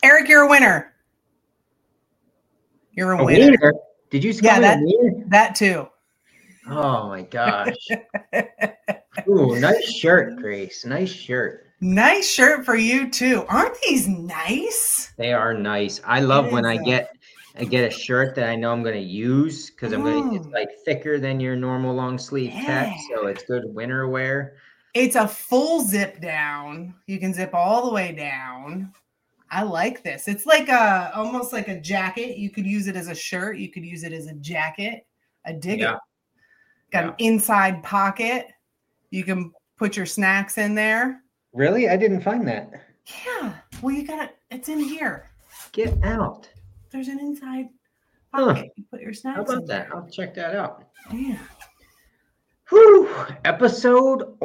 Eric, you're a winner. You're a winner. Wiener? Did you call me a wiener? That too. Oh my gosh. Ooh, nice shirt, Grace. Nice shirt. Nice shirt for you too. Aren't these nice? They are nice. I love when I get a shirt that I know I'm going to use because it's like thicker than your normal long sleeve tech, so it's good winter wear. It's a full zip down. You can zip all the way down. I like this. It's like almost like a jacket. You could use it as a shirt. You could use it as a jacket. I dig it. Got an inside pocket. You can put your snacks in there. Really? I didn't find that. Yeah. Well, you got it. It's in here. Get out. There's an inside pocket. You put your snacks in. How about that? I'll check that out. Yeah. Whew. Episode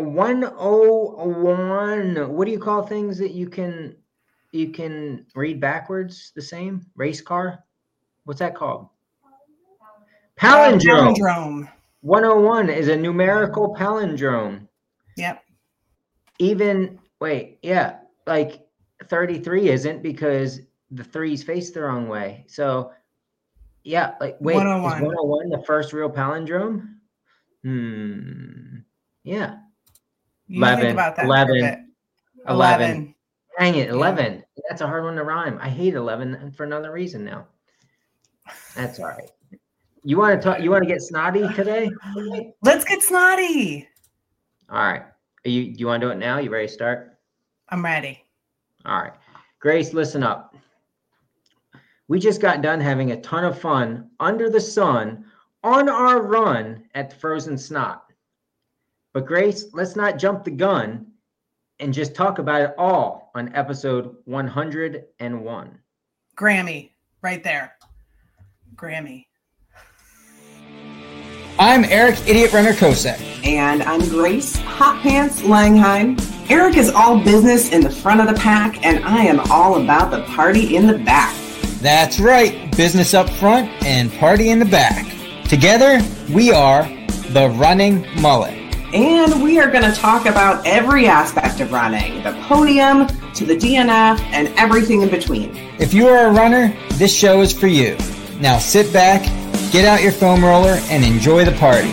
101. What do you call things that you can read backwards the same? Race car? What's that called? Palindrome. Palindrome. 101 is a numerical palindrome. Yep. Like 33 isn't because the threes face the wrong way. So, yeah, like wait, 101. Is 101 the first real palindrome? Yeah. You think about that 11. Dang it, 11. Yeah. That's a hard one to rhyme. I hate 11 for another reason now. That's all right. You want to get snotty today? Let's get snotty. All right. You want to do it now? You ready to start? I'm ready. All right. Grace, listen up. We just got done having a ton of fun under the sun on our run at the Frozen Snot. But Grace, let's not jump the gun and just talk about it all on episode 101. Grammy, right there. Grammy. I'm Eric, Idiot Runner Kosek. And I'm Grace, Hot Pants Langheim. Eric is all business in the front of the pack, and I am all about the party in the back. That's right, business up front and party in the back. Together, we are the Running Mullet. And we are going to talk about every aspect of running, the podium to the DNF and everything in between. If you are a runner, this show is for you. Now sit back, get out your foam roller, and enjoy the party.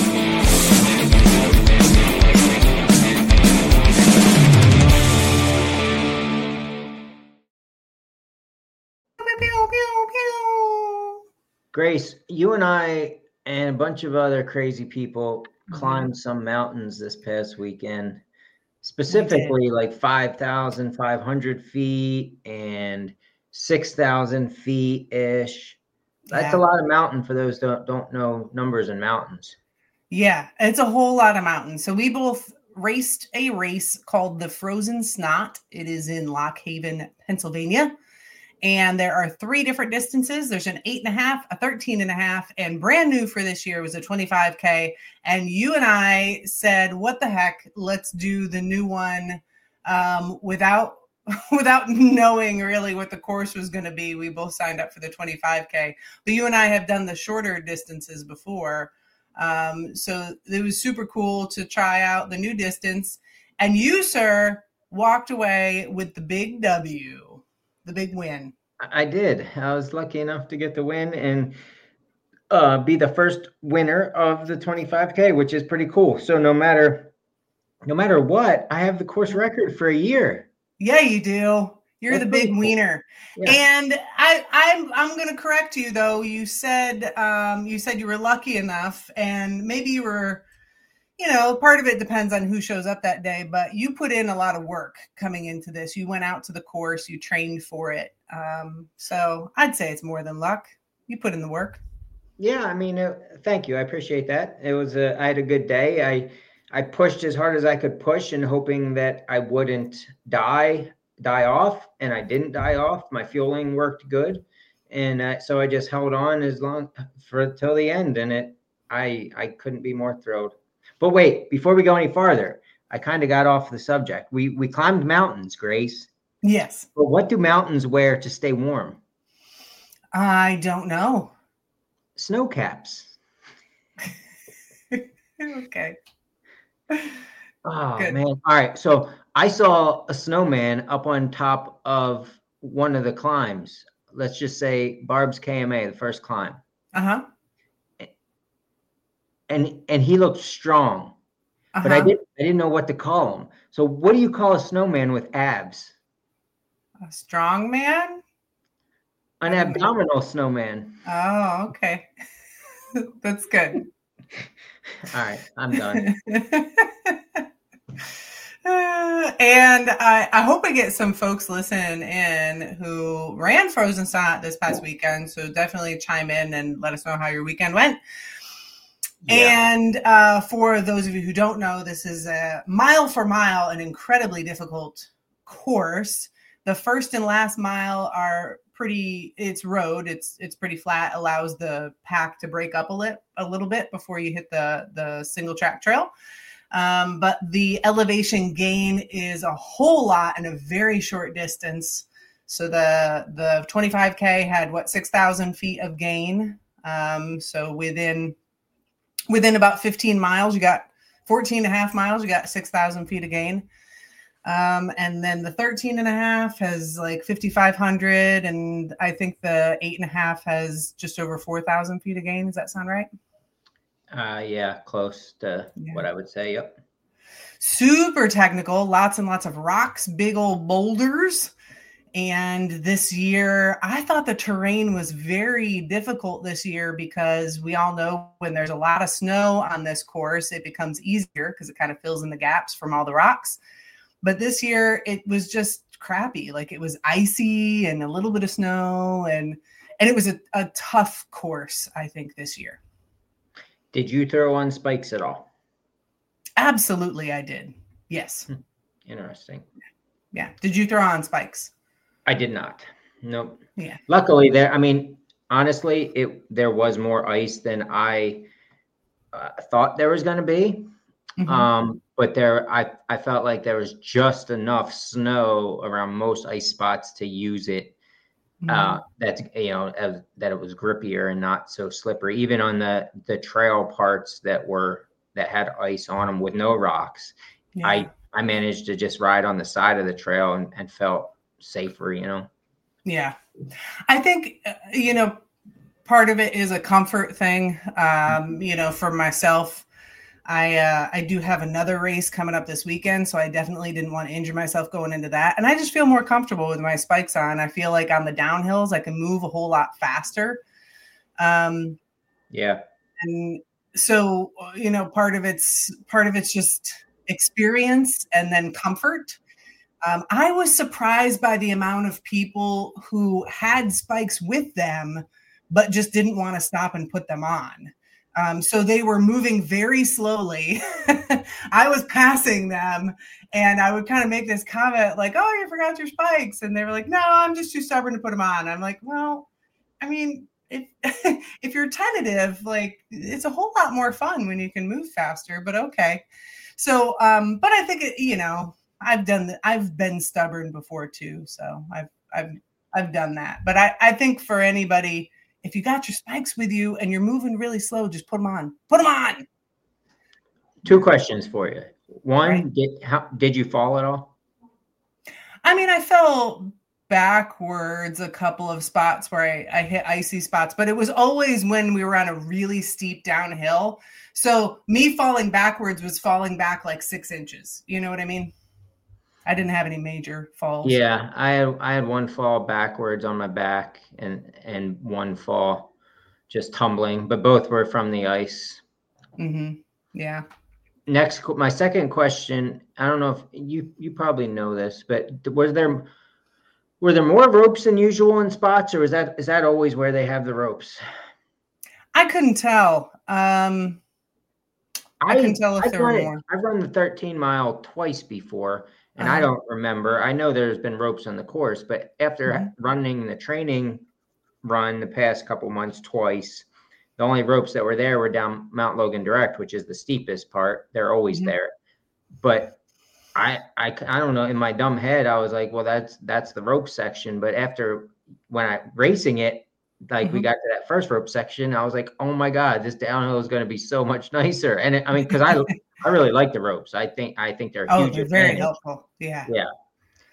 Grace, you and I and a bunch of other crazy people climbed some mountains this past weekend, specifically like 5,500 feet and 6,000 feet-ish. That's a lot of mountain for those that don't know numbers in mountains. Yeah, it's a whole lot of mountains. So we both raced a race called the Frozen Snot. It is in Lock Haven, Pennsylvania. And there are 3 different distances. There's an 8.5, a 13.5, and brand new for this year was a 25K. And you and I said, what the heck, let's do the new one without knowing really what the course was going to be. We both signed up for the 25K. But you and I have done the shorter distances before. So it was super cool to try out the new distance. And you, sir, walked away with the big W. The big win. I did. I was lucky enough to get the win and be the first winner of the 25K, which is pretty cool. So no matter what, I have the course record for a year. Yeah, you do. You're the big wiener. Yeah. And I'm going to correct you though. You said you were lucky enough, and maybe you were. Part of it depends on who shows up that day, but you put in a lot of work coming into this. You went out to the course, you trained for it. So I'd say it's more than luck. You put in the work. Yeah. I mean, thank you. I appreciate that. I had a good day. I pushed as hard as I could push and hoping that I wouldn't die off, and I didn't die off. My fueling worked good. And so I just held on till the end, and I couldn't be more thrilled. But wait, before we go any farther, I kind of got off the subject. We climbed mountains, Grace. Yes. But what do mountains wear to stay warm? I don't know. Snow caps. Okay. Oh, good. Man. All right. So I saw a snowman up on top of one of the climbs, let's just say Barb's KMA, the first climb. Uh-huh. And he looked strong, but I didn't know what to call him. So what do you call a snowman with abs? A strong man? An abdominal snowman. Oh, okay. That's good. All right, I'm done. And I hope I get some folks listening in who ran Frozen Snot this past weekend. So definitely chime in and let us know how your weekend went. Yeah. And for those of you who don't know, this is a mile for mile, an incredibly difficult course. The first and last mile are it's road. It's pretty flat, allows the pack to break up a little bit before you hit the single track trail. But the elevation gain is a whole lot in a very short distance. So the 25K had 6,000 feet of gain. So within about 15 miles, you got 14 and a half miles, you got 6,000 feet of gain. And then the 13 and a half has 5,500. And I think the 8.5 has just over 4,000 feet of gain. Does that sound right? Yeah, close to what I would say. Yep. Super technical, lots and lots of rocks, big old boulders. And this year, I thought the terrain was very difficult this year because we all know when there's a lot of snow on this course, it becomes easier because it kind of fills in the gaps from all the rocks. But this year, it was just crappy. It was icy and a little bit of snow. And it was a tough course, I think, this year. Did you throw on spikes at all? Absolutely, I did. Yes. Interesting. Yeah. Did you throw on spikes? I did not. Nope. Yeah. Luckily, honestly, there was more ice than I thought there was going to be. Mm-hmm. But I felt like there was just enough snow around most ice spots to use it. That it was grippier and not so slippery. Even on the trail parts that had ice on them with no rocks, I managed to just ride on the side of the trail and felt safer. Yeah, I think part of it is a comfort thing. For myself, I do have another race coming up this weekend, so I definitely didn't want to injure myself going into that. And I just feel more comfortable with my spikes on. I feel like on the downhills, I can move a whole lot faster. Yeah. And so, part of it's just experience and then comfort. I was surprised by the amount of people who had spikes with them, but just didn't want to stop and put them on. So they were moving very slowly. I was passing them and I would kind of make this comment oh, you forgot your spikes. And they were like, no, I'm just too stubborn to put them on. I'm like, well, I mean, if you're tentative, it's a whole lot more fun when you can move faster, but okay. So, but I think, I've been stubborn before too. So I've done that, but I think for anybody, if you got your spikes with you and you're moving really slow, just put them on. Put them on. 2 questions for you. One, did you fall at all? I mean, I fell backwards a couple of spots where I hit icy spots, but it was always when we were on a really steep downhill. So me falling backwards was falling back 6 inches. You know what I mean? I didn't have any major falls. Yeah, I had one fall backwards on my back and one fall just tumbling, but both were from the ice. Mm-hmm. Yeah. Next, my second question, I don't know if you probably know this, but were there more ropes than usual in spots, or is that always where they have the ropes? I couldn't tell. I couldn't tell if there were more. I've run the 13 mile twice before. And I don't remember. I know there's been ropes on the course, but after running the training run the past couple months twice, the only ropes that were there were down Mount Logan Direct, which is the steepest part. They're always there. But I don't know. In my dumb head, I was like, well, that's the rope section. But when I racing it, we got to that first rope section, I was like, oh my God, this downhill is going to be so much nicer. And because I really like the ropes. I think they're huge. They're very helpful. Yeah. Yeah.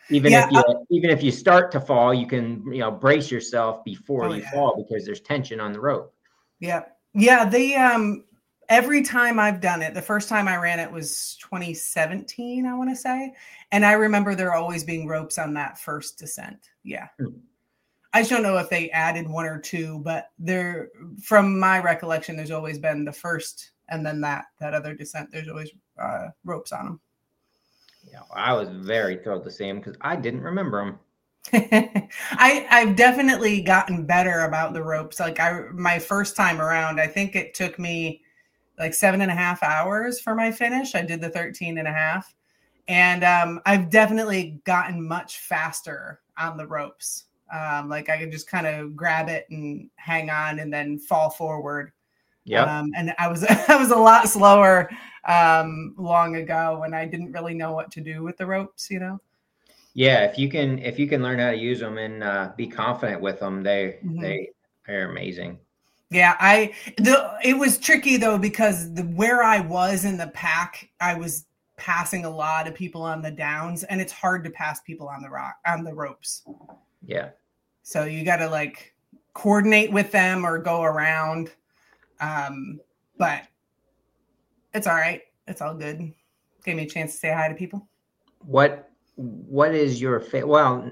Even if you start to fall, you can, brace yourself before you fall because there's tension on the rope. Yeah. Yeah. They, every time I've done it, the first time I ran it was 2017, I want to say. And I remember there always being ropes on that first descent. Yeah. I just don't know if they added one or two, but from my recollection, there's always been the first and then that other descent. There's always ropes on them. Yeah, I was very thrilled to see them because I didn't remember them. I've definitely gotten better about the ropes. Like my first time around, I think it took me like 7.5 hours for my finish. I did the 13.5. And I've definitely gotten much faster on the ropes. Like I could just kind of grab it and hang on and then fall forward. Yeah. And I was a lot slower long ago when I didn't really know what to do with the ropes, Yeah, if you can learn how to use them and be confident with them, they're amazing. Yeah, it was tricky though because where I was in the pack, I was passing a lot of people on the downs, and it's hard to pass people on the ropes. Yeah. So you got to like coordinate with them or go around. But it's all right. It's all good. Gave me a chance to say hi to people. What is your favorite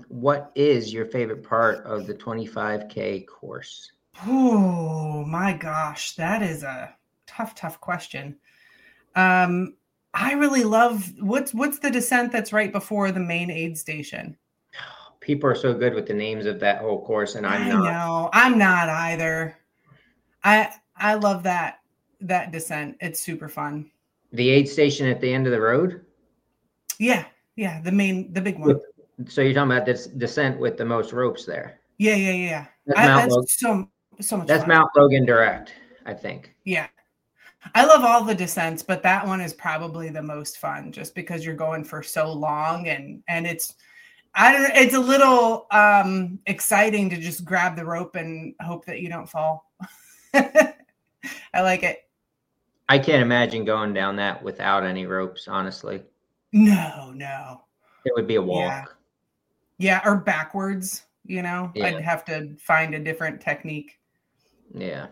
part of the 25K course? Oh my gosh. That is a tough question. I really love what's the descent that's right before the main aid station. People are so good with the names of that whole course, and I'm not. No, I'm not either. I love that descent. It's super fun. The aid station at the end of the road? Yeah. The big one. So you're talking about this descent with the most ropes there? Yeah. That's so much That's fun. Mount Logan Direct, I think. Yeah. I love all the descents, but that one is probably the most fun just because you're going for so long and it's a little exciting to just grab the rope and hope that you don't fall. I like it. I can't imagine going down that without any ropes, honestly. No. It would be a walk. Yeah, or backwards, I'd have to find a different technique. Yeah.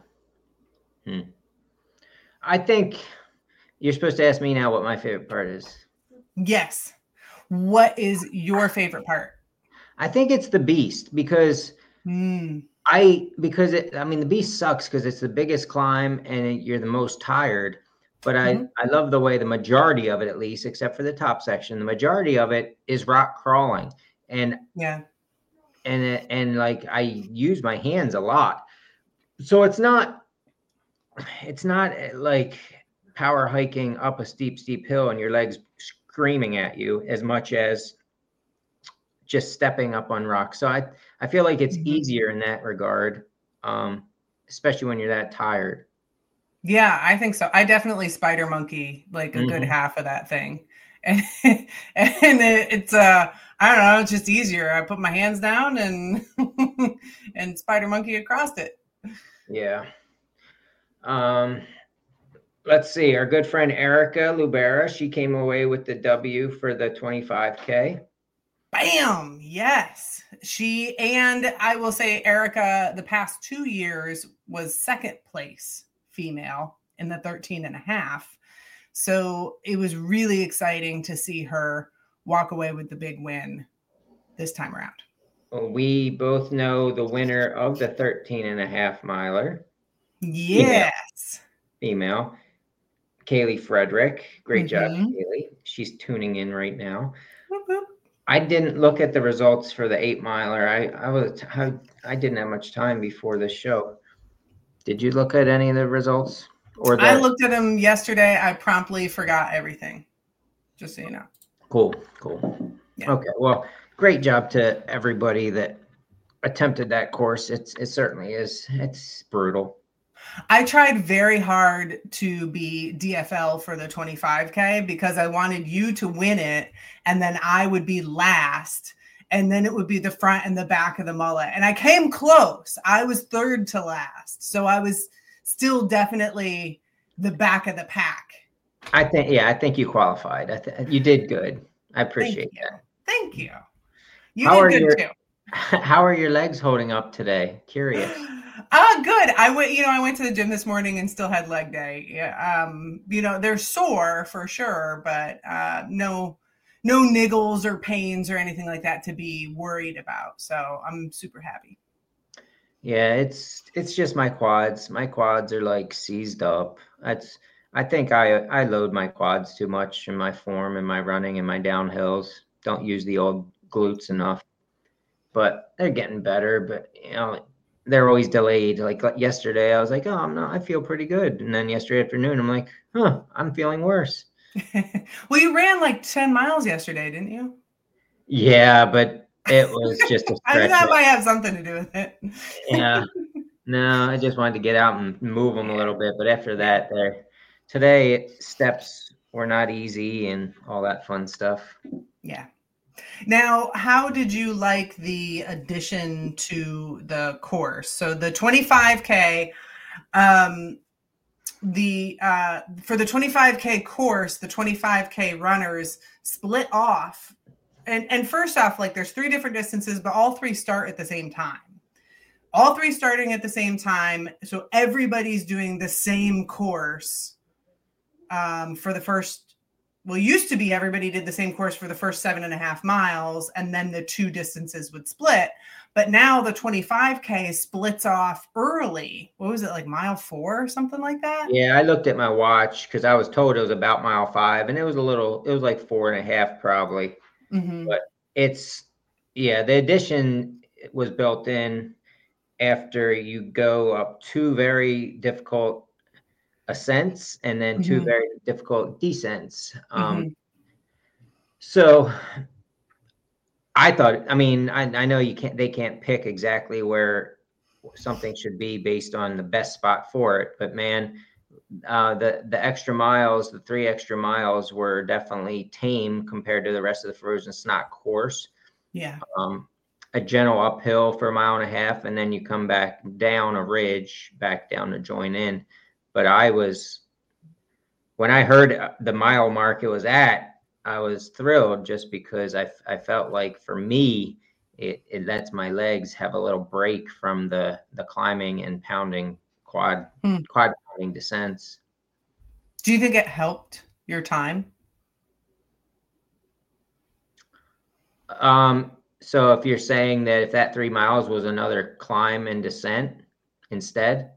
I think you're supposed to ask me now what my favorite part is. Yes. What is your favorite part? I think it's the beast because the beast sucks because it's the biggest climb and you're the most tired. But I love the way the majority of it, at least, except for the top section, the majority of it is rock crawling. And like I use my hands a lot. So it's not like power hiking up a steep hill and your legs screaming at you as much as just stepping up on rocks. So I feel like it's easier in that regard, especially when you're that tired. Yeah, I think so. I definitely spider monkey like a good half of that thing. And it's I don't know, it's just easier. I put my hands down and spider monkey across it. Yeah. Let's see. Our good friend Erica Lubera, she came away with the W for the 25K. Bam! Yes. And I will say Erica, the past 2 years was second place female in the 13.5. So it was really exciting to see her walk away with the big win this time around. Well, we both know the winner of the 13.5 miler. Yes. Female. Kaylee Frederick. Great job, Kaylee. She's tuning in right now. I didn't look at the results for the 8 miler. I didn't have much time before this show. Did you look at any of the results? I looked at them yesterday. I promptly forgot everything. Just so you know. Cool. Yeah. Okay. Well, great job to everybody that attempted that course. It certainly is. It's brutal. I tried very hard to be DFL for the 25K because I wanted you to win it and then I would be last and then it would be the front and the back of the mullet. And I came close. I was third to last. So I was still definitely the back of the pack. I think you qualified. You did good. I appreciate that. Thank you. You did good too. How are your legs holding up today? Curious. Good. I went to the gym this morning and still had leg day. Yeah. They're sore for sure, but no niggles or pains or anything like that to be worried about. So I'm super happy. Yeah, it's just my quads. My quads are like seized up. I think I load my quads too much in my form and my running and my downhills. Don't use the old glutes enough. But they're getting better, but they're always delayed. Like yesterday, I was like, I feel pretty good. And then yesterday afternoon, I'm like, I'm feeling worse. Well, you ran like 10 miles yesterday, didn't you? Yeah, but it was just a stretch. I mean, that might have something to do with it. Yeah. No, I just wanted to get out and move them a little bit. But after that, today steps were not easy and all that fun stuff. Yeah. Now, how did you like the addition to the course? So the 25K, for the 25K course, the 25K runners split off. And first off, like there's 3 different distances, but all 3 start at the same time. All 3 starting at the same time. So everybody's doing the same course for the first. Well, used to be everybody did the same course for the first 7.5 miles, and then the 2 distances would split. But now the 25K splits off early. What was it, like mile 4 or something like that? Yeah, I looked at my watch because I was told it was about mile 5, and it was like 4.5 probably. Mm-hmm. But the addition was built in after you go up 2 very difficult ascents and then 2 very difficult descents. So I thought, I know they can't pick exactly where something should be based on the best spot for it, but man, the extra miles, the 3 extra miles were definitely tame compared to the rest of the Frozen Snot course. Yeah. A gentle uphill for 1.5 miles, and then you come back down a ridge, back down to join in. But when I heard the mile mark it was at, I was thrilled just because I felt like for me, it lets my legs have a little break from the climbing and pounding quad pounding descents. Do you think it helped your time? So if you're saying that if that 3 miles was another climb and descent instead?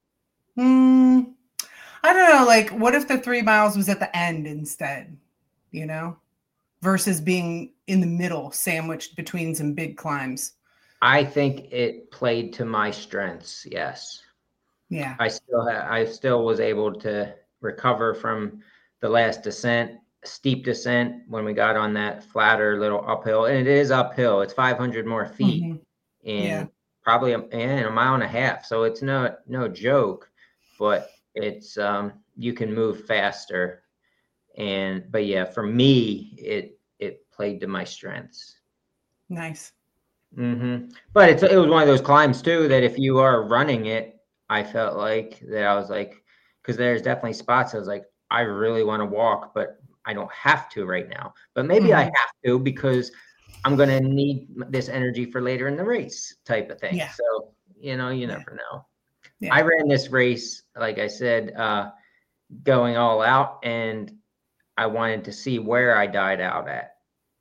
I don't know. Like, what if the 3 miles was at the end instead, versus being in the middle, sandwiched between some big climbs? I think it played to my strengths. Yes. Yeah. I still was able to recover from the last descent, steep descent when we got on that flatter little uphill, and it is uphill. It's 500 more feet in probably in 1.5 miles. So it's no joke, but it's you can move faster, but yeah, for me it played to my strengths. Nice. But it was one of those climbs too that if you are running it, I felt like that I was like, because there's definitely spots I was like, I really want to walk, but I don't have to right now, but maybe I have to because I'm going to need this energy for later in the race type of thing. Yeah. So you never know. Yeah. I ran this race, like I said, going all out, and I wanted to see where I died out at,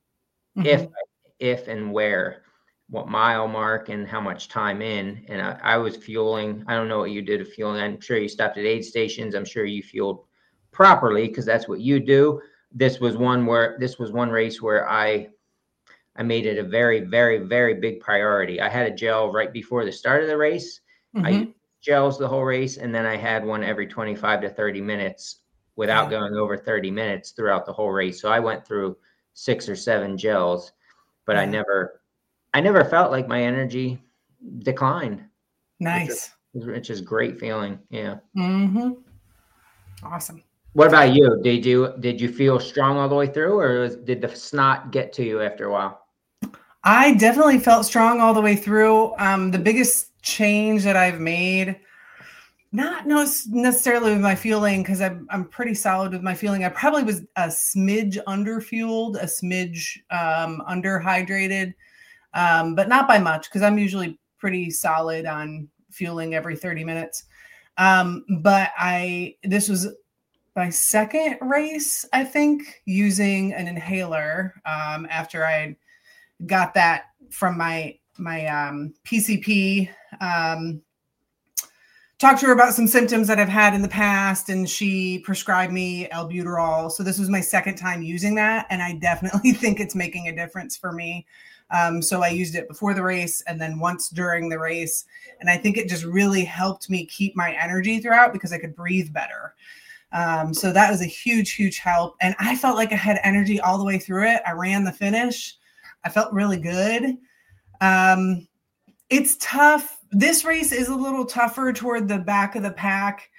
if and where, what mile mark and how much time in. And I was fueling. I don't know what you did with fueling. I'm sure you stopped at aid stations. I'm sure you fueled properly because that's what you do. This was one race where I made it a very, very, very big priority. I had a gel right before the start of the race. I gels the whole race, and then I had one every 25 to 30 minutes without going over 30 minutes throughout the whole race. So I went through 6 or 7 gels, but I never felt like my energy declined. Nice. Which is great feeling. Yeah. Awesome. What about you? Did you feel strong all the way through, or did the snot get to you after a while? I definitely felt strong all the way through. The biggest change that I've made, not necessarily with my fueling, because I'm pretty solid with my fueling. I probably was a smidge underfueled, a smidge underhydrated. but not by much because I'm usually pretty solid on fueling every 30 minutes. But this was my second race, I think, using an inhaler after I got that from my PCP. Talked to her about some symptoms that I've had in the past, and she prescribed me albuterol. So this was my second time using that, and I definitely think it's making a difference for me. So I used it before the race and then once during the race, and I think it just really helped me keep my energy throughout because I could breathe better. So that was a huge, huge help, and I felt like I had energy all the way through it. I ran the finish. I felt really good. It's tough. This race is a little tougher toward the back of the pack.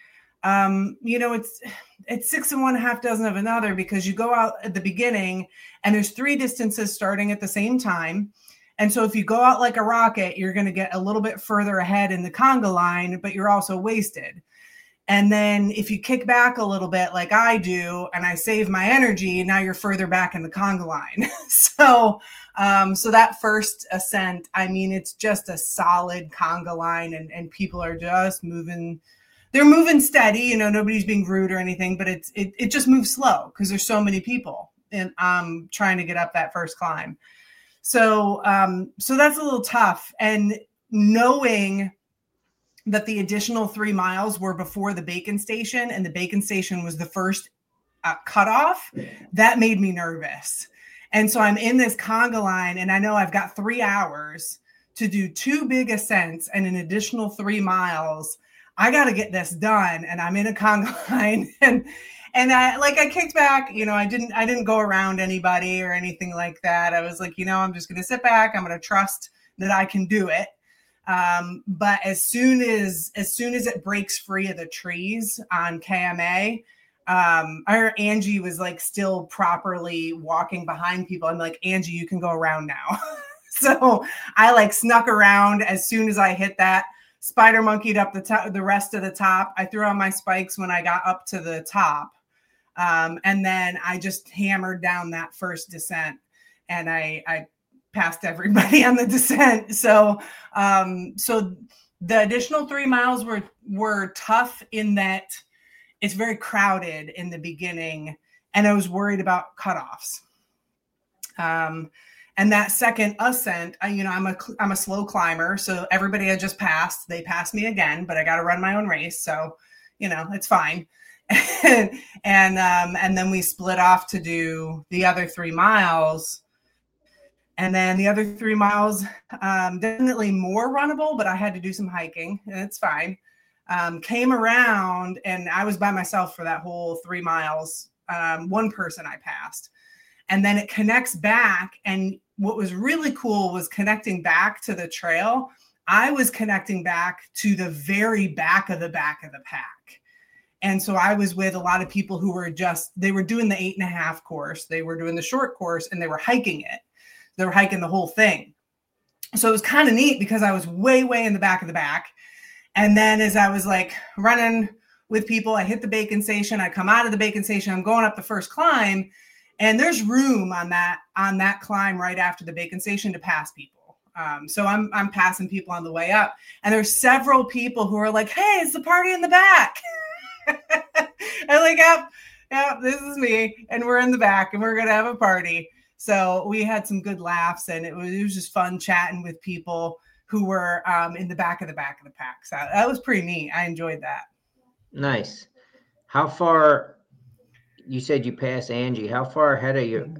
It's 6 and 1/2 dozen of another because you go out at the beginning and there's 3 distances starting at the same time. And so if you go out like a rocket, you're going to get a little bit further ahead in the conga line, but you're also wasted. And then if you kick back a little bit like I do and I save my energy, now you're further back in the conga line. So that first ascent, I mean, it's just a solid conga line and people are just moving. They're moving steady, nobody's being rude or anything, but it just moves slow because there's so many people and trying to get up that first climb. So that's a little tough. And knowing that the additional 3 miles were before the Bacon Station and the Bacon Station was the first cutoff, that made me nervous. And so I'm in this conga line and I know I've got 3 hours to do 2 big ascents and an additional 3 miles. I got to get this done. And I'm in a conga line and I kicked back, I didn't go around anybody or anything like that. I was like, I'm just going to sit back. I'm going to trust that I can do it. But as soon as it breaks free of the trees on KMA, Angie was like still properly walking behind people. I'm like, Angie, you can go around now. So I snuck around as soon as I hit that. Spider monkeyed up the rest of the top. I threw on my spikes when I got up to the top. And then I just hammered down that first descent and I passed everybody on the descent. So the additional 3 miles were tough in that it's very crowded in the beginning and I was worried about cutoffs. And that second ascent, I'm a slow climber. So everybody I just passed, they passed me again, but I got to run my own race. So, it's fine. and then we split off to do the other 3 miles. And then the other 3 miles, definitely more runnable, but I had to do some hiking and it's fine. Came around and I was by myself for that whole 3 miles. One person I passed. And then it connects back. And what was really cool was connecting back to the trail. I was connecting back to the very back of the pack. And so I was with a lot of people who were they were doing the 8.5 course. They were doing the short course and they were hiking it. They were hiking the whole thing. So it was kind of neat because I was way, way in the back of the back. And then as I was running with people, I hit the Bacon Station. I come out of the Bacon Station. I'm going up the first climb. And there's room on that climb right after the Bacon Station to pass people. So I'm passing people on the way up. And there's several people who are like, hey, it's the party in the back. I'm like, yep, this is me. And we're in the back and we're going to have a party. So we had some good laughs and it was just fun chatting with people who were in the back of the pack. So that was pretty neat. I enjoyed that. Nice. How far, you said you passed Angie. How far ahead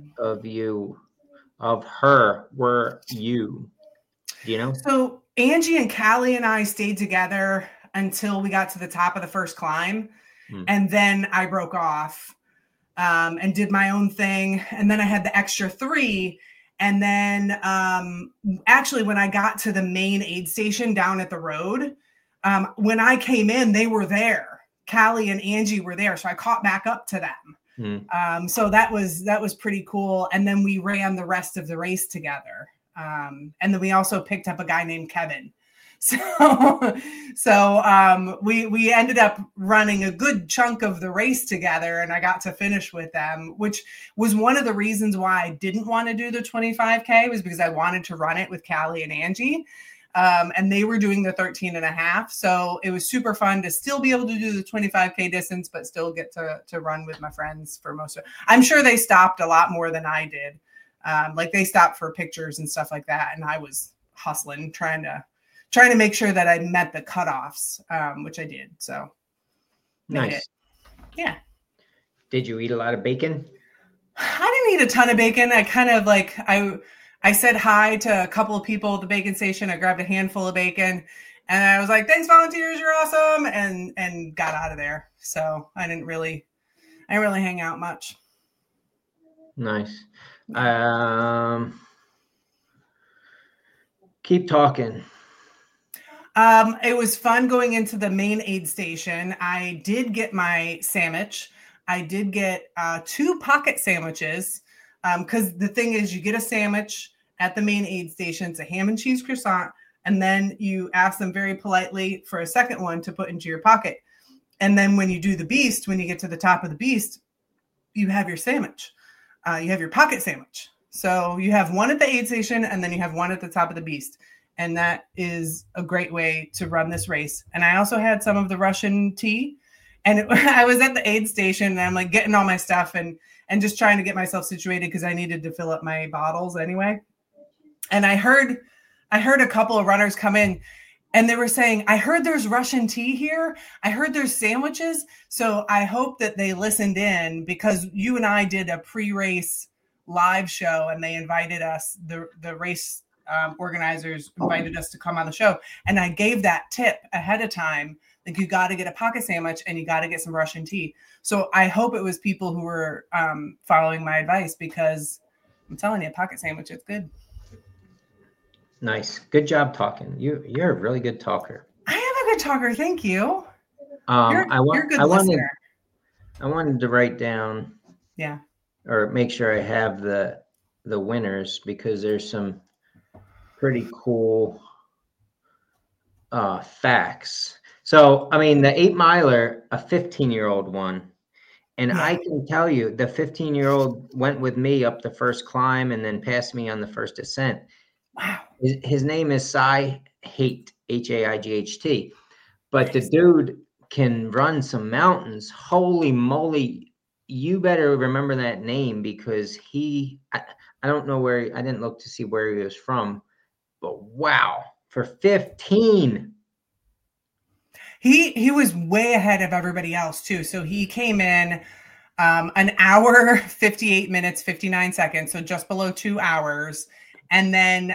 of her were you? Do you know? So Angie and Callie and I stayed together until we got to the top of the first climb. And then I broke off and did my own thing. And then I had the extra 3. And then actually when I got to the main aid station down at the road, when I came in, they were there. Callie and Angie were there. So I caught back up to them. So that was pretty cool. And then we ran the rest of the race together. And then we also picked up a guy named Kevin. So we ended up running a good chunk of the race together, and I got to finish with them, which was one of the reasons why I didn't want to do the 25K, was because I wanted to run it with Callie and Angie. And they were doing the 13.5. So it was super fun to still be able to do the 25K distance, but still get to run with my friends for most of it. I'm sure they stopped a lot more than I did. Like they stopped for pictures and stuff like that. And I was hustling, trying to make sure that I met the cutoffs, which I did. So nice. Yeah. Did you eat a lot of bacon? I didn't eat a ton of bacon. I kind of like, I said hi to a couple of people at the bacon station. I grabbed a handful of bacon and I was like, thanks volunteers, you're awesome. And got out of there. So I didn't really hang out much. Nice. Keep talking. It was fun going into the main aid station. I did get my sandwich. I did get 2 pocket sandwiches. Because the thing is, you get a sandwich at the main aid station. It's a ham and cheese croissant. And then you ask them very politely for a second one to put into your pocket. And then when you do the beast, when you get to the top of the beast, you have your sandwich. You have your pocket sandwich. So you have one at the aid station and then you have one at the top of the beast. And that is a great way to run this race. And I also had some of the Russian tea. And I was at the aid station and I'm like getting all my stuff and just trying to get myself situated because I needed to fill up my bottles anyway. And I heard a couple of runners come in and they were saying, I heard there's Russian tea here. I heard there's sandwiches. So I hope that they listened in because you and I did a pre-race live show and they invited us, the race organizers invited us to come on the show. And I gave that tip ahead of time. Like you got to get a pocket sandwich and you got to get some Russian tea. So I hope it was people who were following my advice because I'm telling you, a pocket sandwich, it's good. Nice. Good job talking. You're a really good talker. I am a good talker. Thank you. You're a good listener. I wanted to write down. Yeah. Or make sure I have the winners because there's some pretty cool facts. So, I mean, the 8 miler, a 15-year-old won. And I can tell you, the 15-year-old went with me up the first climb and then passed me on the first ascent. Wow. His name is Cy Haight, Haight. But the dude can run some mountains. Holy moly. You better remember that name because I don't know where, I didn't look to see where he was from. But wow, for 15. He was way ahead of everybody else too. So he came in an hour, 58 minutes, 59 seconds. So just below 2 hours. And then,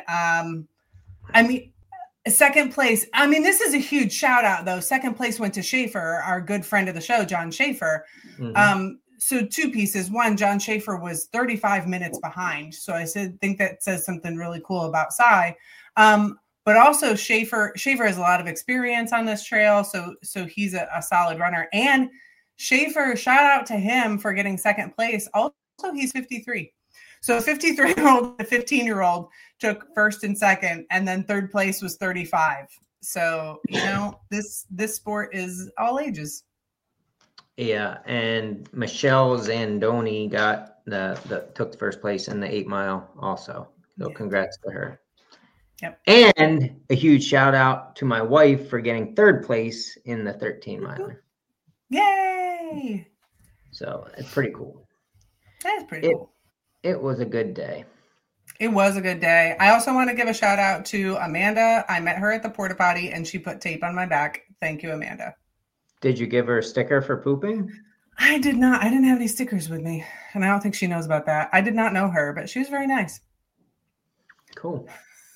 second place. I mean, this is a huge shout out though. Second place went to Schaefer, our good friend of the show, John Schaefer. Mm-hmm. So 2 pieces. One, John Schaefer was 35 minutes behind. So I think that says something really cool about Cy. But also Schaefer has a lot of experience on this trail. So he's a solid runner. And Schaefer, shout out to him for getting second place. Also, he's 53. So a 53-year-old, a 15-year-old took first and second, and then third place was 35. So, this sport is all ages. Yeah, and Michelle Zandoni took the first place in the 8 mile also. So congrats to her. Yep. And a huge shout out to my wife for getting third place in the 13 miler. Yay! So it's pretty cool. That's pretty cool. It was a good day. It was a good day. I also want to give a shout out to Amanda. I met her at the porta potty and she put tape on my back. Thank you, Amanda. Did you give her a sticker for pooping? I did not. I didn't have any stickers with me. And I don't think she knows about that. I did not know her, but she was very nice. Cool.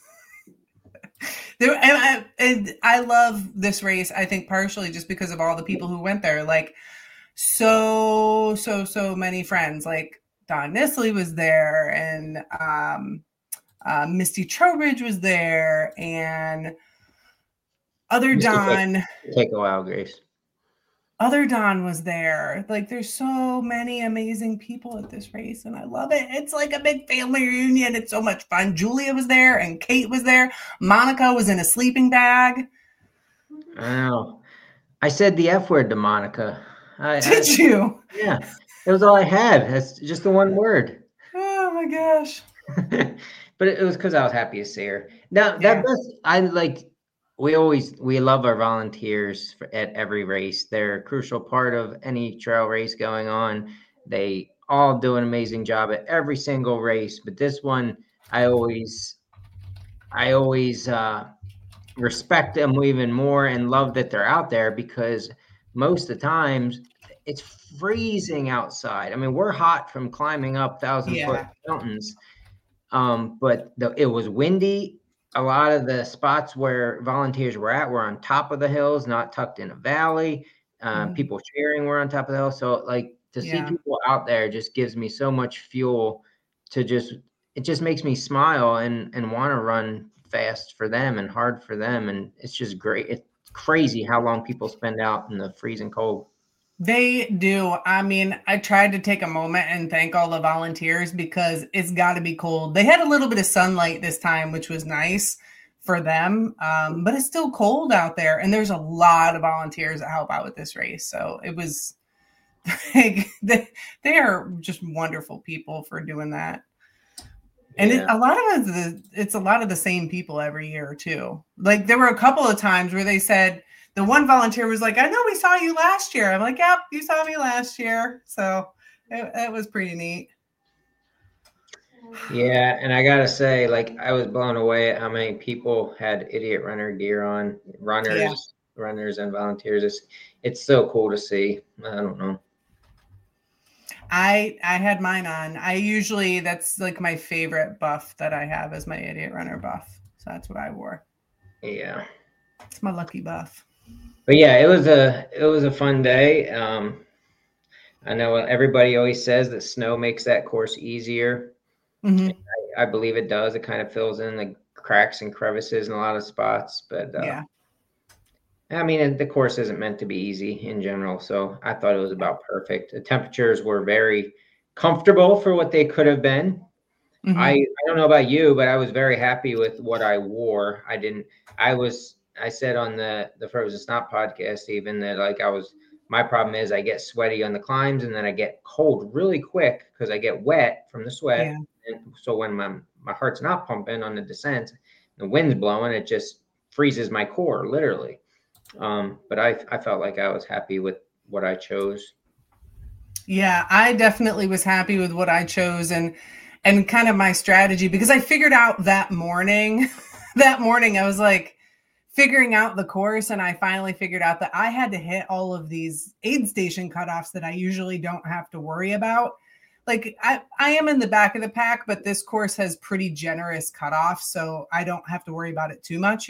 And I love this race, I think partially just because of all the people who went there. Like so many friends. Like Don Nisley was there and Misty Trowbridge was there and other Don. Take a while, Grace. Other Don was there. Like, there's so many amazing people at this race, and I love it. It's like a big family reunion. It's so much fun. Julia was there, and Kate was there. Monica was in a sleeping bag. Wow. I said the F word to Monica. Did you? Yeah. That was all I had. That's just the one word. Oh my gosh. But it was because I was happy to see her. Now we love our volunteers at every race. They're a crucial part of any trail race going on. They all do an amazing job at every single race. But this one, I always respect them even more and love that they're out there, because most of the times it's freezing outside. I mean, we're hot from climbing up 1,000-foot mountains, but it was windy. A lot of the spots where volunteers were at were on top of the hills, not tucked in a valley. People cheering were on top of the hill. So like to see people out there just gives me so much fuel to it just makes me smile and want to run fast for them and hard for them. And it's just great. It's crazy how long people spend out in the freezing cold. They do. I mean, I tried to take a moment and thank all the volunteers, because it's got to be cold. They had a little bit of sunlight this time, which was nice for them, but it's still cold out there. And there's a lot of volunteers that help out with this race. So it was, they are just wonderful people for doing that. And it's a lot of the same people every year too. Like, there were a couple of times where they said, the one volunteer was like, I know we saw you last year. I'm like, yep, you saw me last year. So it was pretty neat. Yeah. And I got to say, like, I was blown away at how many people had Idiot Runner gear on, runners and volunteers. It's so cool to see. I don't know. I had mine on. That's like my favorite buff that I have is my Idiot Runner buff. So that's what I wore. Yeah. It's my lucky buff. But yeah, it was a fun day. I know everybody always says that snow makes that course easier. Mm-hmm. I believe it does. It kind of fills in the cracks and crevices in a lot of spots. But I mean, the course isn't meant to be easy in general. So I thought it was about perfect. The temperatures were very comfortable for what they could have been. Mm-hmm. I don't know about you, but I was very happy with what I wore. I said on the Frozen Snot podcast even that my problem is I get sweaty on the climbs and then I get cold really quick because I get wet from the sweat. Yeah. And so when my heart's not pumping on the descent, the wind's blowing, it just freezes my core literally. But I felt like I was happy with what I chose. Yeah, I definitely was happy with what I chose and kind of my strategy, because I figured out that morning I was like figuring out the course, and I finally figured out that I had to hit all of these aid station cutoffs that I usually don't have to worry about. Like I am in the back of the pack, but this course has pretty generous cutoffs, so I don't have to worry about it too much,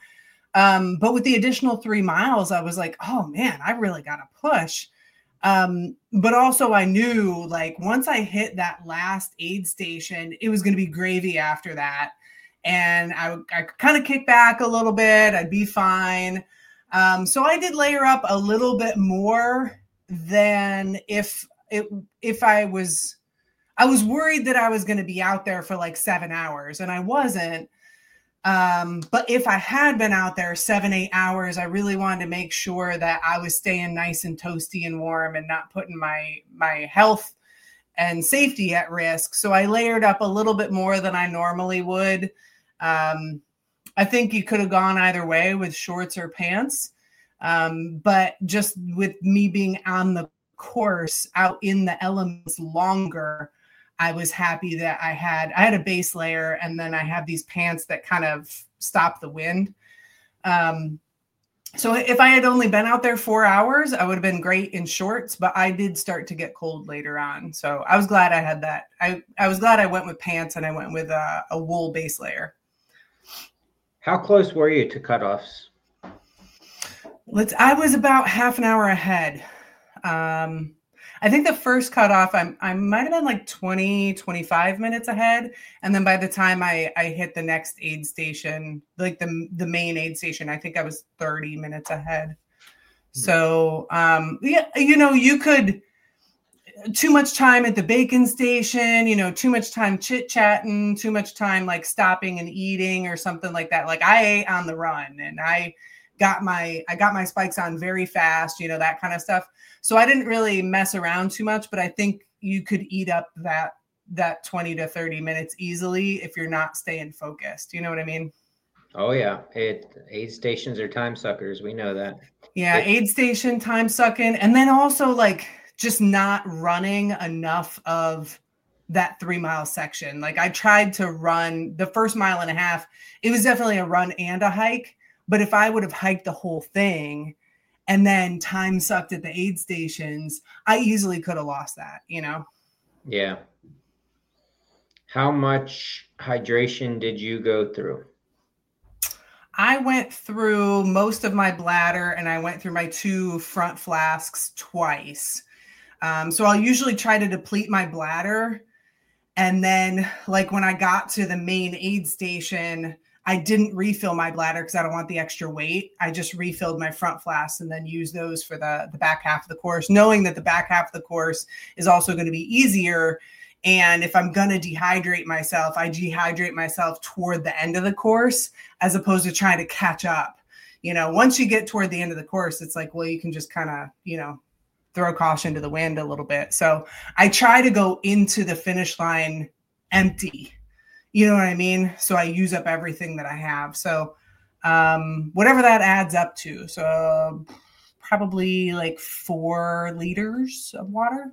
But with the additional 3 miles, I was like, oh man, I really got to push. But also I knew like once I hit that last aid station, it was going to be gravy after that. And I could kind of kick back a little bit. I'd be fine. So I did layer up a little bit more than if I was worried that I was going to be out there for like 7 hours, and I wasn't. But if I had been out there 7-8 hours, I really wanted to make sure that I was staying nice and toasty and warm and not putting my health and safety at risk. So I layered up a little bit more than I normally would. I think you could have gone either way with shorts or pants. But just with me being on the course out in the elements longer, I was happy that I had a base layer, and then I have these pants that kind of stop the wind. So if I had only been out there 4 hours, I would have been great in shorts, but I did start to get cold later on. So I was glad I had that. I was glad I went with pants and I went with a wool base layer. How close were you to cutoffs? I was about half an hour ahead. I think the first cutoff, I might have been like 20, 25 minutes ahead. And then by the time I hit the next aid station, like the main aid station, I think I was 30 minutes ahead. So, yeah, you could too much time at the bacon station, too much time chit chatting, too much time like stopping and eating or something like that. Like I ate on the run and I got my spikes on very fast, that kind of stuff. So I didn't really mess around too much, but I think you could eat up that 20 to 30 minutes easily if you're not staying focused. You know what I mean? Oh yeah. Aid stations are time suckers. We know that. Yeah. Aid station, time sucking. And then also like just not running enough of that 3-mile section. Like I tried to run the first 1.5 miles. It was definitely a run and a hike. But if I would have hiked the whole thing and then time sucked at the aid stations, I easily could have lost that, Yeah. How much hydration did you go through? I went through most of my bladder and I went through my 2 front flasks twice. So I'll usually try to deplete my bladder. And then like when I got to the main aid station, I didn't refill my bladder because I don't want the extra weight. I just refilled my front flasks and then used those for the back half of the course, knowing that the back half of the course is also going to be easier. And if I'm going to dehydrate myself, I dehydrate myself toward the end of the course, as opposed to trying to catch up. Once you get toward the end of the course, it's like, well, you can just kind of, throw caution to the wind a little bit. So I try to go into the finish line empty. You know what I mean? So I use up everything that I have. So whatever that adds up to. So probably like 4 liters of water.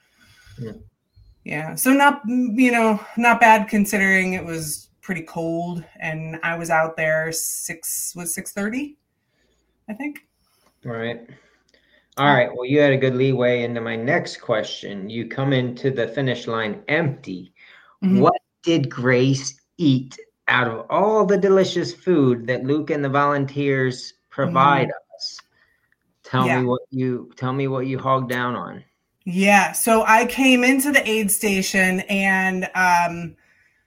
Yeah. So not bad considering it was pretty cold and I was out there 6:30, I think. Right. All right. Well, you had a good leeway into my next question. You come into the finish line empty. Mm-hmm. What did Grace eat out of all the delicious food that Luke and the volunteers provide us? Tell me what you hogged down on. Yeah. So I came into the aid station and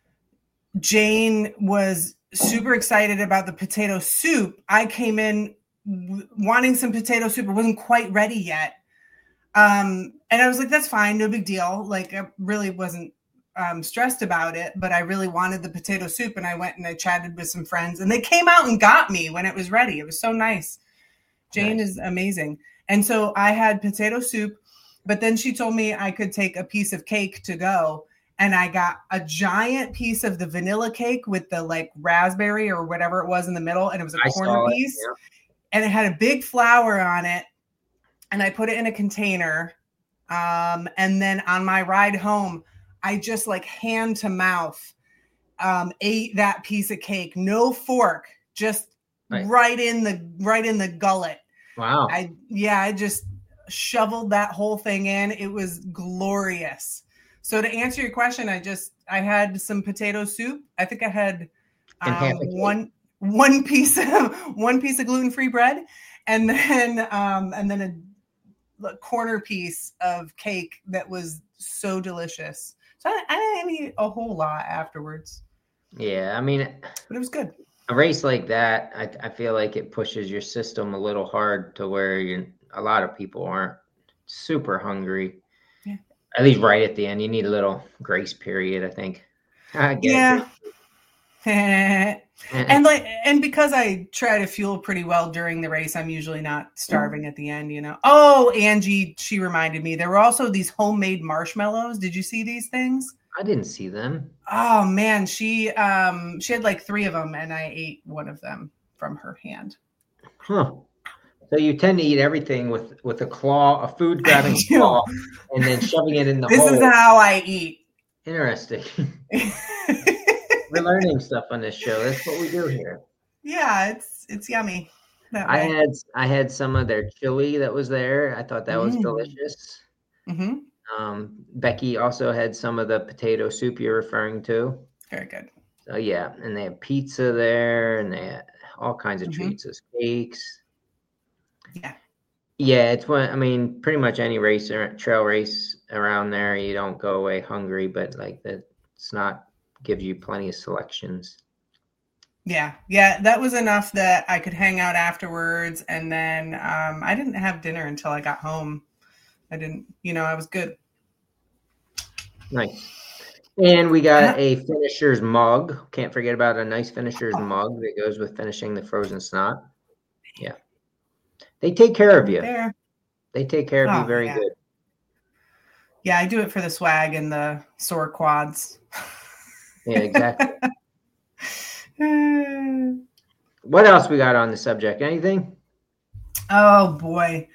Jane was super excited about the potato soup. I came in wanting some potato soup. It wasn't quite ready yet. And I was like, that's fine. No big deal. Like I really wasn't stressed about it, but I really wanted the potato soup. And I went and I chatted with some friends and they came out and got me when it was ready. It was so nice. Jane is amazing. And so I had potato soup, but then she told me I could take a piece of cake to go. And I got a giant piece of the vanilla cake with the like raspberry or whatever it was in the middle. And it was a corner piece. Yeah. And it had a big flower on it. And I put it in a container. And then on my ride home, I just like hand to mouth ate that piece of cake. No fork, just right in the gullet. Wow. I just shoveled that whole thing in. It was glorious. So to answer your question, I had some potato soup. I think I had one piece of gluten-free bread, and then a corner piece of cake that was so delicious. So I didn't eat a whole lot afterwards. Yeah, I mean, but it was good. A race like that, I feel like it pushes your system a little hard to where a lot of people aren't super hungry. Yeah. At least right at the end, you need a little grace period, I think. Yeah. And because I try to fuel pretty well during the race, I'm usually not starving at the end, Oh, Angie, she reminded me. There were also these homemade marshmallows. Did you see these things? I didn't see them. Oh man, she had like 3 of them and I ate one of them from her hand. Huh. So you tend to eat everything with a claw, a food grabbing claw, and then shoving it in the hole. This is how I eat. Interesting. We're learning stuff on this show. That's what we do here. Yeah, it's yummy. I had some of their chili that was there. I thought that was delicious. Mm-hmm. Becky also had some of the potato soup you're referring to. Very good. So yeah, and they have pizza there, and they had all kinds of treats, as cakes. Yeah. Yeah, it's pretty much any race or trail race around there, you don't go away hungry, but like that, it's not gives you plenty of selections. Yeah. That was enough that I could hang out afterwards. And then I didn't have dinner until I got home. I didn't, I was good. Nice. And we got a finisher's mug. Can't forget about a nice finisher's mug that goes with finishing the frozen snot. Yeah. They take care of you. There. They take care of you very good. Yeah, I do it for the swag and the sore quads. Yeah, exactly. What else we got on the subject? Anything? Oh boy.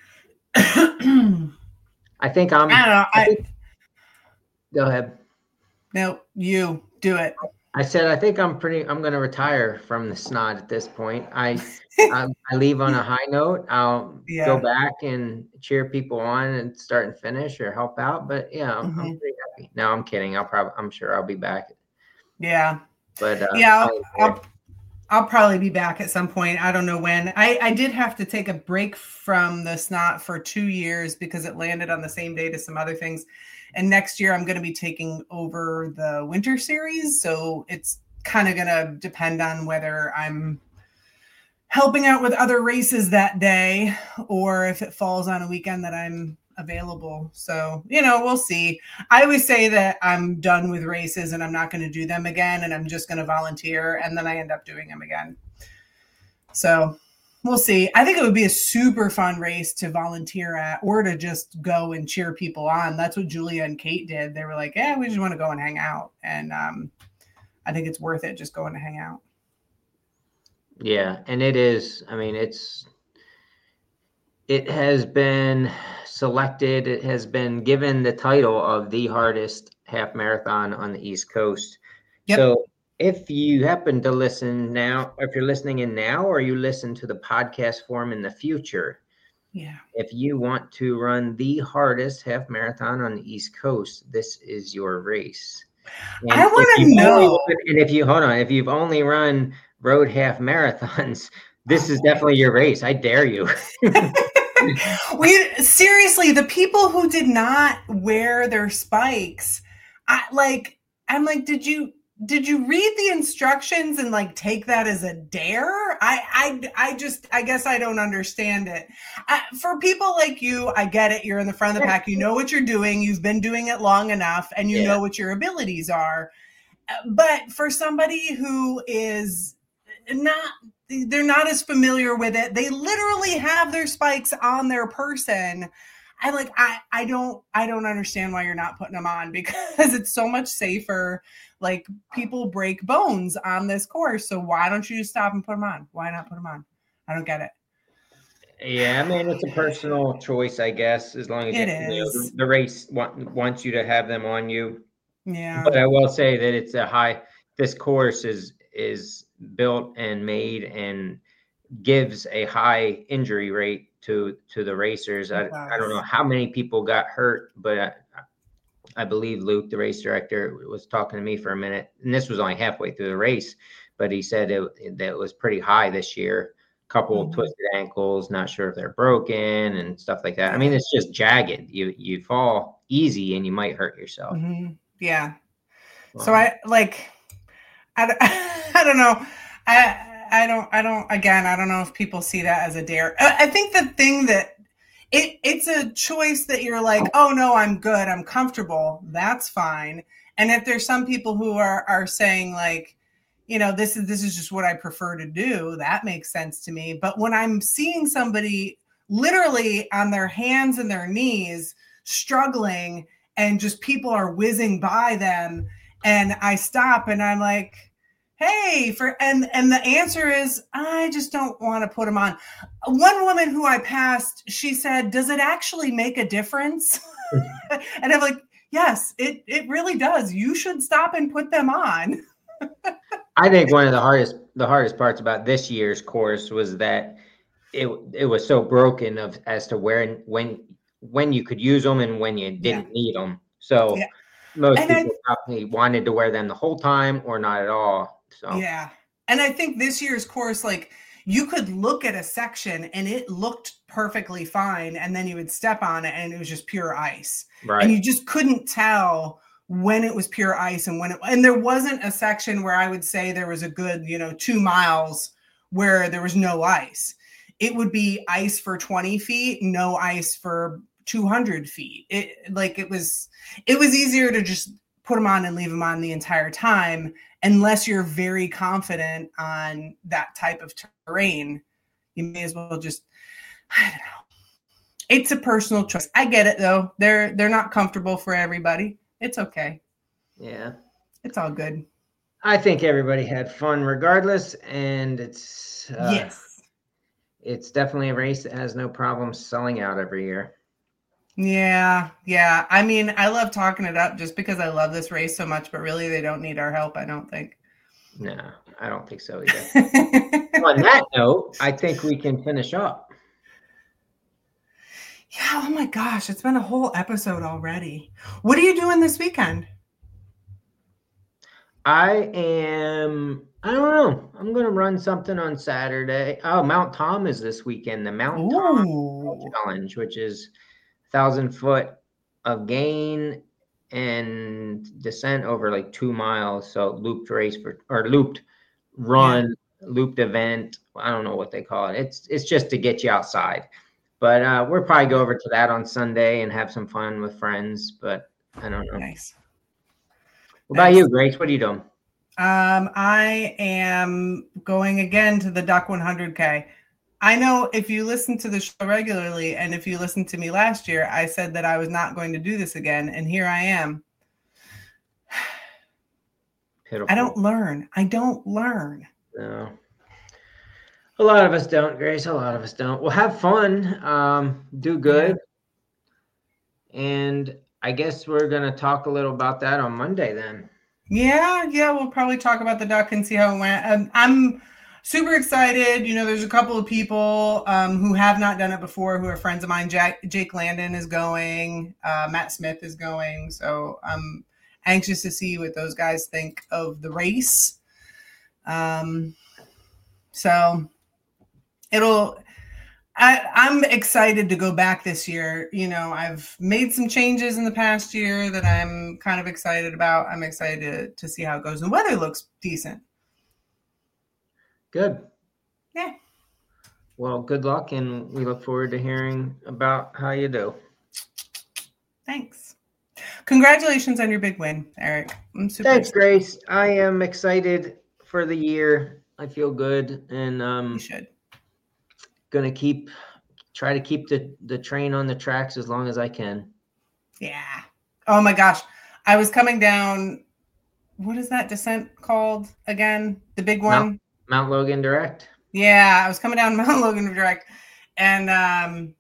I think I'm. I don't know. Go ahead. No, you do it. I said I think I'm going to retire from the snot at this point. I leave on a high note. I'll go back and cheer people on and start and finish or help out. But yeah, I'm pretty happy. No, I'm kidding. I'm sure I'll be back. Yeah. But I'll probably be back at some point. I don't know when. I did have to take a break from the snot for 2 years because it landed on the same date as some other things. And next year I'm going to be taking over the winter series. So it's kind of going to depend on whether I'm helping out with other races that day or if it falls on a weekend that I'm available. So, we'll see. I always say that I'm done with races and I'm not going to do them again. And I'm just going to volunteer. And then I end up doing them again. So we'll see. I think it would be a super fun race to volunteer at or to just go and cheer people on. That's what Julia and Kate did. They were like, we just want to go and hang out. And I think it's worth it just going to hang out. Yeah. And it is, it has been selected. It has been given the title of the hardest half marathon on the East Coast. Yep. So if you happen to listen now, if you're listening in now, or you listen to the podcast form in the future, if you want to run the hardest half marathon on the East Coast, this is your race. And I want to know. And if you've only run road half marathons, this is definitely your race. I dare you. Seriously, the people who did not wear their spikes, I'm like, did you read the instructions and take that as a dare? I guess I don't understand it. For people like you, I get it. You're in the front of the pack. You know what you're doing. You've been doing it long enough and you know what your abilities are. But for somebody who is they're not as familiar with it. They literally have their spikes on their person. I don't understand why you're not putting them on because it's so much safer. People break bones on this course. So why don't you just stop and put them on? Why not put them on? I don't get it. Yeah, it's a personal choice, I guess, as long as the race wants you to have them on you. Yeah. But I will say that this course is built and made and gives a high injury rate to the racers. I don't know how many people got hurt, but I believe Luke, the race director, was talking to me for a minute, and this was only halfway through the race, but he said that was pretty high this year. A couple twisted ankles, not sure if they're broken and stuff like that. It's just jagged. You fall easy and you might hurt yourself. Mm-hmm. Yeah. So I don't know. I don't know if people see that as a dare. I think the thing that it's a choice that you're like, oh no, I'm good. I'm comfortable. That's fine. And if there's some people who are saying this is just what I prefer to do, that makes sense to me. But when I'm seeing somebody literally on their hands and their knees struggling and just people are whizzing by them and I stop and I'm like, hey, and the answer is, I just don't want to put them on. One woman who I passed, she said, does it actually make a difference? And I'm like, yes, it really does. You should stop and put them on. I think one of the hardest parts about this year's course was that it was so broken as to where when you could use them and when you didn't need them. So most people probably wanted to wear them the whole time or not at all. So yeah. And I think this year's course, you could look at a section and it looked perfectly fine. And then you would step on it and it was just pure ice. Right. And you just couldn't tell when it was pure ice and there wasn't a section where I would say there was a good, 2 miles where there was no ice. It would be ice for 20 feet, no ice for 200 feet. It was easier to just put them on and leave them on the entire time, unless you're very confident on that type of terrain. You may as well just, I don't know. It's a personal choice. I get it though. They're not comfortable for everybody. It's okay. Yeah. It's all good. I think everybody had fun regardless, and it's yes. It's definitely a race that has no problem selling out every year. Yeah. I mean, I love talking it up just because I love this race so much, but really they don't need our help, I don't think. No, I don't think so either. On that note, I think we can finish up. Yeah, oh my gosh, it's been a whole episode already. What are you doing this weekend? I don't know. I'm going to run something on Saturday. Oh, Mount Tom is this weekend. The Mount Tom Challenge, which is 1,000 foot of gain and descent over like 2 miles. So looped event. I don't know what they call it. It's just to get you outside. But we'll probably go over to that on Sunday and have some fun with friends. But I don't know. Nice. What about you, Grace? What are you doing? I am going again to the Duck 100K. I know if you listen to the show regularly, and if you listened to me last year, I said that I was not going to do this again, and here I am. Pitiful. I don't learn. No. A lot of us don't, Grace. A lot of us don't. Well, have fun. Do good. Yeah. And I guess we're going to talk a little about that on Monday then. Yeah. We'll probably talk about the Duck and see how it went. I'm super excited. There's a couple of people who have not done it before who are friends of mine. Jake Landon is going. Matt Smith is going. So I'm anxious to see what those guys think of the race. So I'm excited to go back this year. I've made some changes in the past year that I'm kind of excited about. I'm excited to see how it goes. The weather looks decent. Good. Yeah. Well, good luck, and we look forward to hearing about how you do. Thanks. Congratulations on your big win, Eric. I'm super Thanks, excited. Grace. I am excited for the year. I feel good, and you should. Gonna try to keep the train on the tracks as long as I can. Yeah. Oh my gosh. I was coming down. What is that descent called again? The big one? Mount Logan Direct. Yeah, I was coming down Mount Logan Direct, and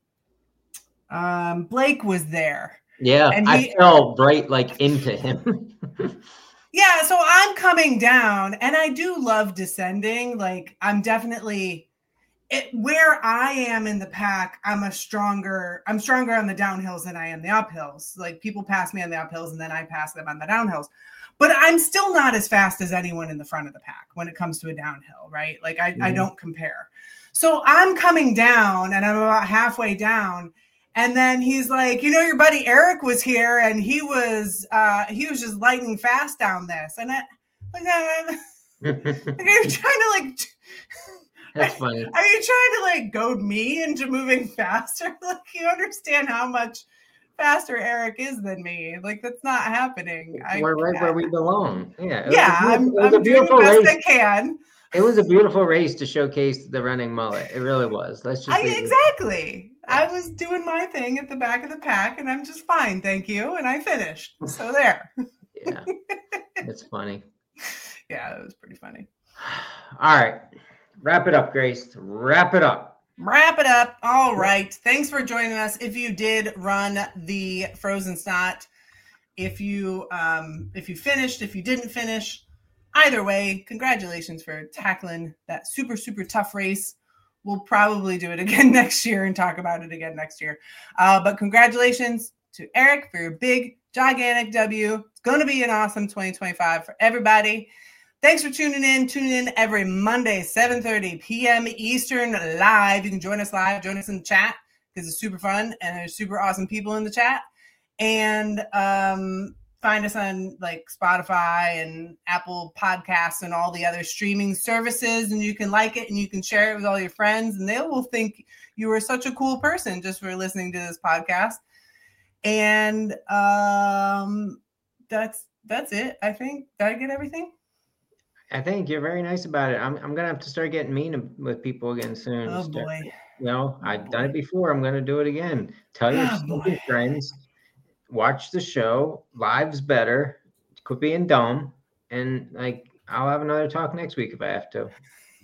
Blake was there. Yeah, and I fell right into him. Yeah, so I'm coming down, and I do love descending. I'm definitely where I am in the pack. I'm stronger on the downhills than I am the uphills. People pass me on the uphills, and then I pass them on the downhills. But I'm still not as fast as anyone in the front of the pack when it comes to a downhill, right? I don't compare. So I'm coming down, and I'm about halfway down. And then he's like, your buddy Eric was here, and he was just lightning fast down this. And you're trying to That's funny. Are you trying to goad me into moving faster? You understand how much faster Eric is than me. That's not happening. We're right where we belong. Yeah. I'm doing the best I can. It was a beautiful race to showcase the running mullet. It really was. Exactly. I was doing my thing at the back of the pack, and I'm just fine, thank you. And I finished. So there. Yeah. It's funny. Yeah, it was pretty funny. All right. Wrap it up, Grace. Wrap it up. All right. Thanks for joining us. If you did run the Frozen Snot, if you finished, if you didn't finish, either way, congratulations for tackling that super, super tough race. We'll probably do it again next year and talk about it again next year. But congratulations to Eric for your big, gigantic W. It's going to be an awesome 2025 for everybody. Thanks for tuning in every Monday, 7:30 p.m. Eastern live. You can join us live, join us in the chat because it's super fun and there's super awesome people in the chat. And find us on like Spotify and Apple Podcasts and all the other streaming services, and you can like it and you can share it with all your friends, and they will think you are such a cool person just for listening to this podcast. And that's it. I think. Did I get everything? I think you're very nice about it. I'm gonna have to start getting mean with people again soon. Oh boy. You know, I've done it before. I'm gonna do it again. Tell your friends, watch the show. Live's better. Quit being dumb. And like, I'll have another talk next week if I have to.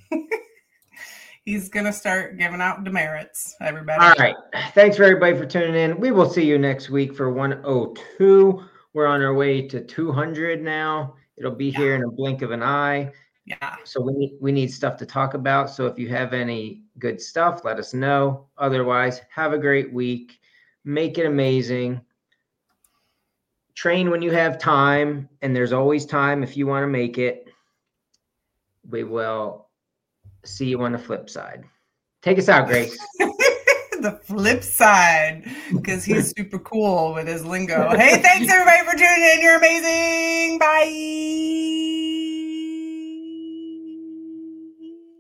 He's gonna start giving out demerits, everybody. All right. Thanks for everybody for tuning in. We will see you next week for 102. We're on our way to 200 now. It'll be here in a blink of an eye. Yeah. So we need stuff to talk about. So if you have any good stuff, let us know. Otherwise, have a great week. Make it amazing. Train when you have time, and there's always time if you want to make it. We will see you on the flip side. Take us out, Grace. The flip side, because he's super cool with his lingo. Hey, thanks everybody for tuning in. You're amazing. Bye.